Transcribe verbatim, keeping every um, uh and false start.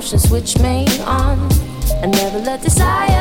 emotions switch me on. I never let desire